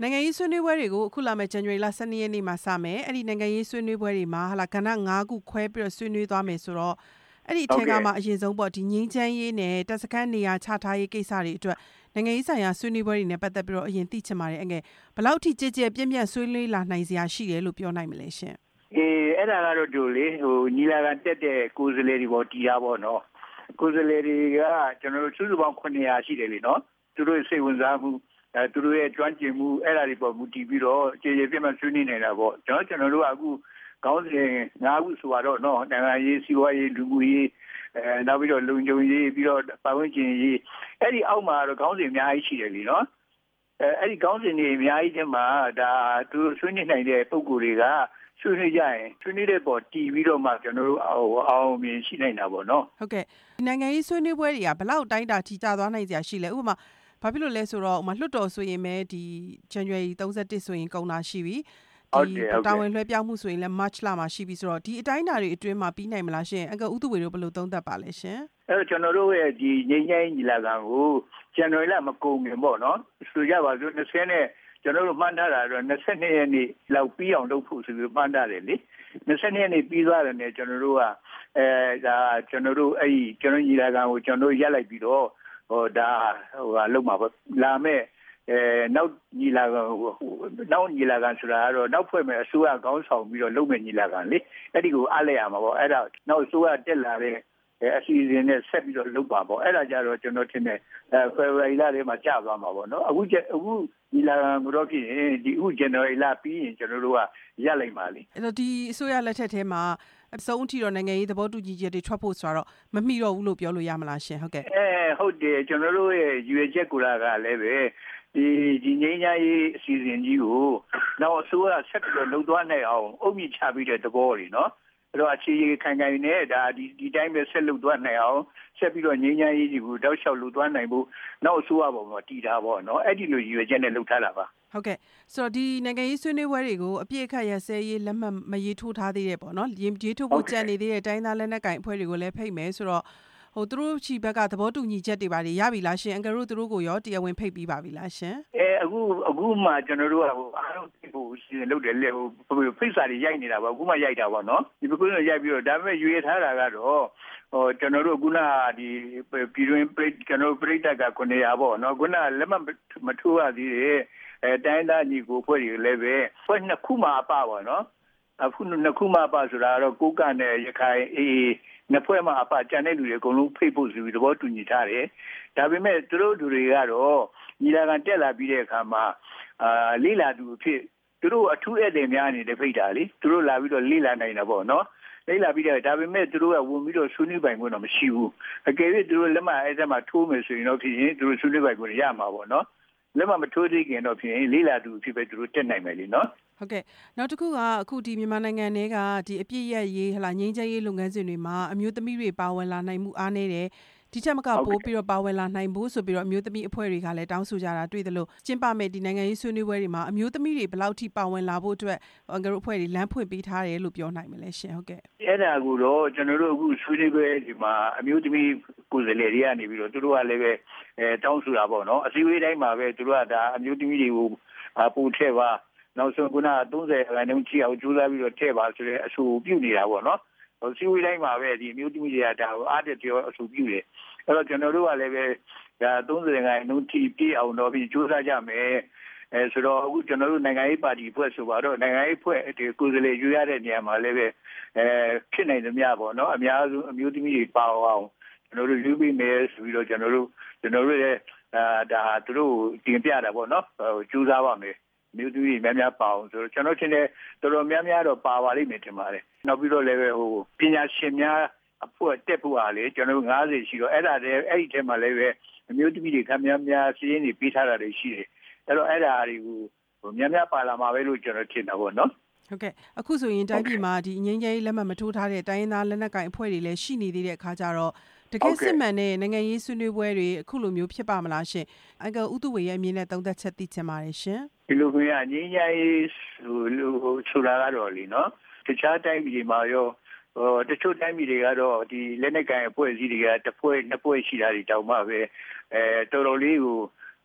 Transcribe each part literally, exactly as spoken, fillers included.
နိုင်ငံရေးဆွေးနွေးပွဲတွေကိုအခုလာမယ့် January လ ၁၂ ရက်နေ့မှာစမယ်အဲ့ဒီနိုင်ငံရေးဆွေးနွေးပွဲတွေမှာဟာလာကဏ္ဍ၅ခုခွဲပြီးတော့ဆွေးနွေးသွားမယ်ဆိုတော့အဲ့ဒီအထက်ကမှအရင်ဆုံးပေါ့ဒီငြိမ်းချမ်းရေးနဲ့တပ်စခန်းနေရာချထားရေးကိစ္စတွေအတွက်နိုင်ငံရေးဆိုင်ရာဆွေးနွေးပွဲတွေနဲ့ပတ်သက်ပြီးတော့အရင်သိချင်ပါတယ်အငယ်ဘယ်လောက်ထိကြည်ကြဲပြည့်ပြည့်ဆွေးနွေးလာနိုင်စရာရှိတယ်လို့ပြောနိုင်မလဲရှင်အေးအဲ့ဒါကတော့တို့လေဟိုညီလာခံတက်တဲ့ကိုယ်စားလှယ်တွေပေါ်တီးရပါတော့ကိုယ်စားလှယ်တွေကကျွန်တော်တို့စုစုပေါင်းခုနှစ်ရာရှိတယ်လေနော်သူတို့စိတ်ဝင်စားမှုအဲသူတို့ရဲ့ကျွမ်းကျင်မှုအဲ့ဒါတွေပေါ်မူတည်ပြီးတော့ကြေကြေပြတ်ပြတ်ဆွေးနွေးနေတာပေါ့ကျွန်တော်ကျွန်တော်တို့ကအခုခေါင်းစဉ်၅ခုဆိုတော့နော်နိုင်ငံရေးစီးပွားရေးလူမှုရေးအဲနောက်ပြီးတော့လုံခြုံရေးပြီးတော့ပတ်ဝန်းကျင်ရေးအဲ့ဒီအောက်မှာတော့ခေါင်းစဉ်အများကြီးရှိတယ်လीနော်အဲအဲ့ဒီခေါင်းစဉ်တွေအများကြီးတည်းမှာဒါသူဆွေးနွေးနိုင်တဲ့ပုံကိုယ်တွေကဆွေးနွေးကြရင်ဆွေးနွေးတဲ့ပေါ်တည်ပြီးတော့မှကျွန်တော်တို့အောင်မြင်ရှိနိုင်တာပေါ့နော်ဟုတ်ကဲ့နိုင်ငံရေးဆွေးနွေးပွဲတွေကဘယ်လောက်တိုင်းတာထိကြသွားနိုင်ကြရှိလဲဥပမာဘာဖြစ်လို့လဲဆိုတော့ဥပမာလွှတ်တော်ဆိုရင်ပဲဒီ January ၃၁ဆိုရင်ကုန်တာရှိပြီဒီတာဝန်လွှဲပြောင်းမှုဆိုရင်လည်း March လမှာရှိပြီဆိုတော့ဒီအတိုင်းအတာတွေအတွင်းမှာပြီးနိုင်မလားရှင်အကဥတုဝေတို့ဘယ်လိုသုံးသပ်ပါလဲရှင်အဲ့တော့ကျွန်တော်တို့ရဲ့ဒီငြိမ်းချမ်းရေးညီလာခံကို January လမကုန်ခင်ပေါ့နော်ဆိုကြပါစို့၂၀နဲ့ကျွန်တော်တို့မှန်းထားတာတော့၂၂ရက်နေ့လောက်ပြီးအောင်လုပ်ဖို့ဆိုပြီးမှန်းထားတယ်လေ၂၂ရက်နေ့ပြီးသွားတယ်နဲ့ကျွန်တော်တို့ကအဲဒါကျွန်တော်တို့အဲ့ဒီကျွန်တော်ညီလာခံကိုကျွန်တော်တို့ရက်လိုက်ပြီးတော့ဟိုဒါဟိုဟာလုပ်မှာပေါ့လာမဲ့အဲနောက်ညီလာခံနောက်ညီလာခံဆိုတာကတော့နောက်ဖွဲ့မဲ့အစိုးရခေါင်းဆောင်ပြီးတော့လုပ်မဲ့ညီလာခံလေအဲ့ဒီကိုအားလဲရမှာပေါ့အဲ့ဒါနောက်အစိုးရတက်လာတဲ့အစီအစဉ်နဲ့ဆက်ပြီးတော့လုပ်ပါပေါ့အဲ့ဒါကြတော့ကျွန်တော်ထင်တယ်အဲ February လထဲမှာကြာသွားမှာပေါ့နော်အခုအခုညီလာခံတော့ဖြစ်ရင်ဒီအခု January လပြီးရင်ကျွန်တော်တို့ကရက်လိုက်ပါလိမ့်အဲ့တော့ဒီအစိုးရလက်ထက်ထဲမှာအစုံအထိတော့နိုင်ငံရေးသဘောတူညီချက်တွေထွက်ဖို့ဆိုတော့မမိတော့ဘူးလို့ပြောလို့ရမလားရှင်ဟုတ်ကဲ့အဲဟုတ်တယ်ကျွန်တော်တို့ရဲ့ရွေချက်ကူလာကလည်းပဲဒီဒီငင်းညာရေးအစီအစဉ်ကြီးကိုနောက်အစိုးရဆက်ပြီးတော့လုပ်သွားနိုင်အောင်အုပ်မြစ်ချပြီးတဲ့သဘောတွေနော်အဲ့တော့အခြေခံခံနဲ့ဒါဒီဒီတိုင်းပဲဆက်လုပ်သွားနိုင်အောင်ဆက်ပြီးတော့ငင်းညာရေးကြီးကိုတောက်လျှောက်လုပ်သွားနိုင်ဖို့နောက်အစိုးရပေါ်မှာတည်တာပေါ့နော်အဲ့ဒီလိုရွေချက်နဲ့လုပ်ထားတာပါဟုတ်ကဲ့ဆိုတော့ဒီနိုင်ငံရေးဆွေးနွေးပွဲတွေကိုအပြည့်အခက်ရစဲရေးလက်မှတ်မရေးထိုးထားသေးတဲ့ပေါ့နော်ရေးထိုးဖို့ကြံနေသေးတဲ့တိုင်းသားလက်နက်ကိုင်အဖွဲ့တွေကိုလည်းဖိတ်မယ်ဆိုတော့ဟိုသူတို့ချီဘက်ကသဘောတူညီချက်တွေပါရပြီလားရှင်အန်ကတို့သူတို့ကိုရောတရားဝင်ဖိတ်ပြီးပါပြီလားရှင်အဲအခုအခုမှကျွန်တော်တို့ကဟိုအားလုံးဟိုစီစဉ်လုပ်တယ်လေဟိုဖိတ်စာတွေရိုက်နေတာပေါ့အခုမှရိုက်တာပေါ့နော်ဒီပကုန်းရိုက်ပြီးတော့ဒါပေမဲ့ရွေထားတာကတော့ဟိုကျွန်တော်တို့ခုနဒီပြည်တွင်းကျွန်တော်ပြိတ္တကခုနေရပေါ့နော်ခုနလက်မမထိုးရသေးတဲ့အဲတိုင်းသားညီကိုဖွဲ့တွေလည်းပဲဖွဲ့နှစ်ခုမှအပပါနော်အခုနှစ်ခုမှအပဆိုတာတော့ကိုကနဲ့ရခိုင်အေးနှစ်ဖွဲ့မှအပကြံတဲ့လူတွေအကုန်လုံးဖိတ်ဖို့ဆိုပြီးသဘောတူညီထားတယ်ဒါပေမဲ့သူတို့လူတွေကတော့ညီလာခံတက်လာပြီးတဲ့အခါမှာအာလေးလာသူဖြစ်သူတို့အထူးဧည့်သည်များအနေနဲ့ဖိတ်တာလေသူတို့လာပြီးတော့လေးလာနိုင်တာပေါ့နော်လေးလာပြီးတော့ဒါပေမဲ့သူတို့ကဝင်ပြီးတော့ဆွေးနွေးပိုင်ခွင့်တော့မရှိဘူးအကယ်၍သူတို့လက်မှတ်အဲ့ဒါမှထိုးမယ်ဆိုရင်တော့ဖြစ်ရင်သူတို့ဆွေးနွေးပိုင်ခွင့်ရမှာပေါ့နော်လက်မှတ်မထိုးသေးခင်တော့ဖြစ်ရင်လေးလာသူဖြစ်ပဲသူတို့တက်နိုင်မယ်လေနော်ဟုတ်ကဲ့နောက်တစ်ခုကအခုဒီမြန်မာနိုင်ငံထဲကဒီအပြည့်ရရေးဟလာငင်းချရေးလုပ်ငန်းစဉ်တွေမှာအမျိုးသမီးတွေပါဝင်လာနိုင်မှုအားနည်းတယ်ဒီချက်မကပိုးပြီးတော့ပါဝင်လာနိုင်ဖို့ဆိုပြီးတော့အမျိုးသမီးအဖွဲ့တွေကလည်းတောင်းဆိုကြတာတွေ့တယ်လို့ကျင်းပမဲ့ဒီနိုင်ငံရေးဆွေးနွေးပွဲတွေမှာအမျိုးသမီးတွေဘယ်လောက်ထိပါဝင်လာဖို့အတွက်အင်္ဂရုအဖွဲ့တွေလမ်းဖွင့်ပေးထားတယ်လို့ပြောနိုင်မလဲရှင်ဟုတ်ကဲ့အဲ့ဒါကိုတော့ကျွန်တော်တို့အခုဆွေးနွေးပွဲဒီမှာအမျိုးသမီးကိုယ်စားလှယ်တွေကနေပြီးတော့သူတို့ကလည်းပဲအဲတောင်းဆိုတာပေါ့နော်အစည်းအဝေးတိုင်းမှာပဲသူတို့ကဒါအမျိုးသမီးတွေကိုပို့ထည့်ပါနောက်ဆုံးကနာ၃၀ရာခိုင်နှုန်းချီအောင်ကြိုးစားပြီးတော့ထည့်ပါဆိုတဲ့အဆိုပြုနေတာပေါ့နော်ဟိုစီဝေးတိုင်းမှာပဲဒီအမျိုးသမီးတွေကဒါကိုအားတက်ပြောအဆိုပြုတယ်အဲ့တော့ကျွန်တော်တို့ကလည်းပဲဒါ၃၀ရာခိုင်နှုန်းချီပြည့်အောင်တော့ပြီးကြိုးစားကြမယ်အဲဆိုတော့အခုကျွန်တော်တို့နိုင်ငံရေးပါတီဖွဲ့ဆိုပါတော့နိုင်ငံရေးဖွဲ့ဒီကိုယ်စားလှယ်ယူရတဲ့နေရာမှာလည်းပဲအဲဖြစ်နိုင်သမျှပေါ့နော်အများစုအမျိုးသမီးတွေပါအောင်ကျွန်တော်တို့ယူပြီးမယ်ဆိုပြီးတော့ကျွန်တော်တို့ကျွန်တော်တို့ရဲ့အာဒါသူတို့တင်ပြတာပေါ့နော်ဟိုကြိုးစားပါမယ်မြို့သူတွေများများပါအောင်ဆိုတော့ကျွန်တော်ထင်တယ်တော်တော်များများတော့ပါပါလိမ့်မယ်ထင်ပါတယ်နောက်ပြီးတော့လည်းဟိုပညာရှင်များအဖွဲ့တက်ဖို့အားလေကျွန်တော်တို့၅၀ရှိတော့အဲ့ဒါတည်းအဲ့ဒီထဲမှာလည်းပဲအမျိုးသမီးတွေခမ်းများများစီးရင်တွေပေးထားတာတွေရှိတယ်အဲ့တော့အဲ့ဒါတွေကိုဟိုများများပါလာမှာပဲလို့ကျွန်တော်ထင်တာပေါ့နော်ဟုတ်ကဲ့အခုဆိုရင်တိုင်းပြည်မှာဒီငင်းငယ်လက်မှတ်မထိုးထားတဲ့တိုင်းရင်းသားလက်နက်ကိုင်အဖွဲ့တွေလည်းရှိနေသေးတဲ့အခါကျတော့တကယ်စစ်မှန်တဲ့နိုင်ငံရေးဆွေးနွေးပွဲတွေအခုလိုမျိုးဖြစ်ပါမလားရှင်အကဥတုဝေရဲ့အမြင်နဲ့သုံးသက်ချက်သိချင်ပါတယ်ရှင်ဒီလိုမျိုးငင်းငယ်ဟိုဆိုတာကတော့လीနော်တခြားတိုင်းပြည်မှာရောဟိုတချို့တိုင်းပြည်တွေကတော့ဒီလက်နက်ကိုင်အဖွဲ့အစည်းတွေကတစ်ဖွဲ့နှစ်ဖွဲ့ရှိတာတွေတောင်မှပဲအဲတော်တော်လေးကိုဟ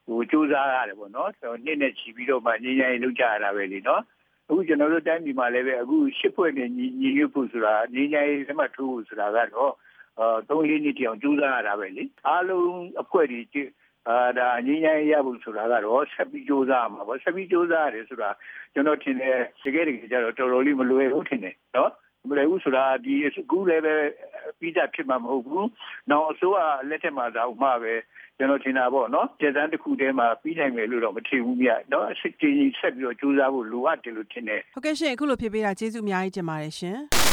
ဟိုစူးစမ်းရတယ်ပေါ့နော်နေ့နဲ့ချီပြီးတော့မှငြိမ်းချမ်းရေးလုပ်ကြရတာပဲလीနော်အခုကျွန်တော်တို့တိုင်းပြည်မှာလည်းပဲအခုရှစ်ဖွဲ့နဲ့ညီညီညွတ်ဖို့ဆိုတာငြိမ်းချမ်းရေးလက်မှတ်ထိုးဖို့ဆိုတာကတော့အာသုံးလေးနှစ်တောင်စူးစမ်းရတာပဲလीအားလုံးအဖွဲ့ဒီအာဒါငြိမ်းချမ်းရေးရဖို့ဆိုတာကတော့ဆက်ပြီးစူးစမ်းရမှာပေါ့ဆက်ပြီးစူးစမ်းရတယ်ဆိုတာကျွန်တော်ထင်တယ်တကယ်တကယ်ကျတော့တော်တော်လေးမလွယ်ဘူးထင်တယ်နော်မလွယ်ဘူးဆိုတာဒီအခုလည်းပဲပြီးတာဖြစ်မှာမဟုတ်ဘူးနောက်အစိုးရလက်ထက်မှာတော့မှပဲကျွန်တော်ထင်တာပေါ့နော်ကျေတန်းတစ်ခုတည်းမှာပြီးနိုင်မယ်လို့တော့မထင်ဘူးမြတ်နော်အစစ်ကြီးဆက်ပြီးတော့စူးစမ်းဖို့လိုအပ်တယ်လို့ထင်တယ်ဟုတ်ကဲ့ရှင်အခုလိုဖြစ်ပေးတာကျေးဇူးအများကြီးတင်ပါတယ်ရှင်